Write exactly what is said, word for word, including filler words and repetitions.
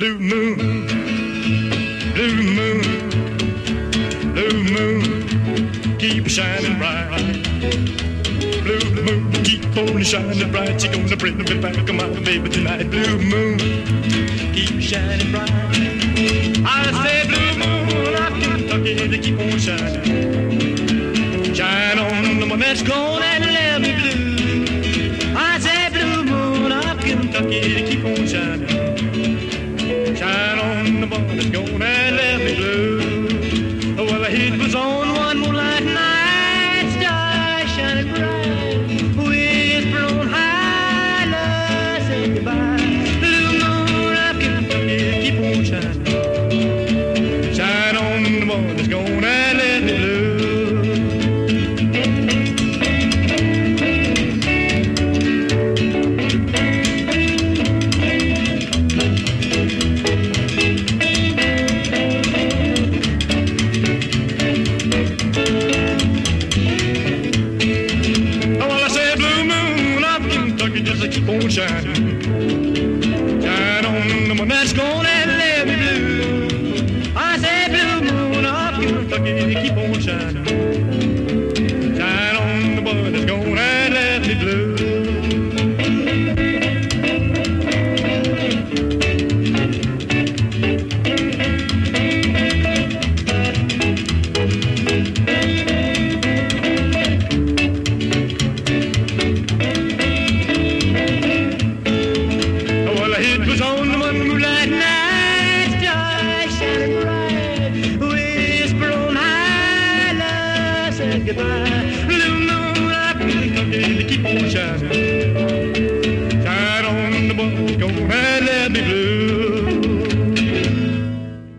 Blue moon, blue moon, blue moon, keep shining bright. Blue moon, keep on shining bright. You're gonna bring me back, come on, baby, tonight. Blue moon, keep shining bright. I say blue moon, I Kentucky, they keep on shining. Shine on the one that's gone and left me blue. I say blue moon, I Kentucky, they keep on shining. Shine on the one that's gone and left me blue. Well, it was on one moonlight night, star shining bright, whisper on high, love say goodbye. Blue moon of Kentucky, keep on shining. Shine on the one that's gone and left me blue. Keep on shining, shine on the one that's gone and left me blue. I said blue moon of Kentucky, keep on shining.